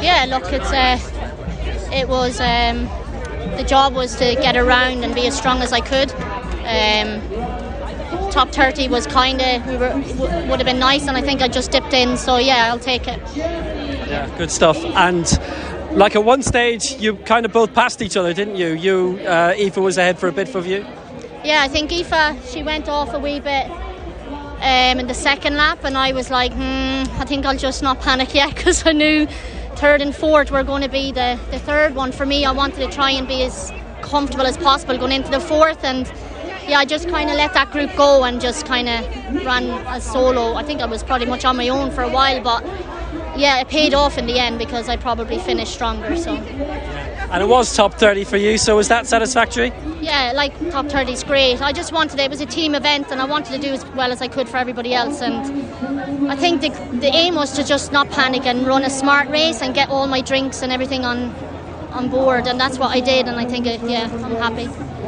Yeah, look, it was the job was to get around and be as strong as I could. Top 30 was would have been nice, and I think I just dipped in. So yeah, I'll take it. Yeah, good stuff. And like at one stage, you kind of both passed each other, didn't you? Aoife was ahead for a bit of you. Yeah, I think Aoife, she went off a wee bit in the second lap, and I was like, I think I'll just not panic yet, because I knew third and fourth were going to be the third one for me. I wanted to try and be as comfortable as possible going into the fourth, and yeah, I just kind of let that group go and just kind of ran as solo. I think I was pretty much on my own for a while, but yeah, it paid off in the end because I probably finished stronger. So. And it was top 30 for you, so was that satisfactory? Yeah, like top 30 is great. I just wanted, it was a team event, and I wanted to do as well as I could for everybody else. And I think the aim was to just not panic and run a smart race and get all my drinks and everything on board, and that's what I did. And I think, I'm happy.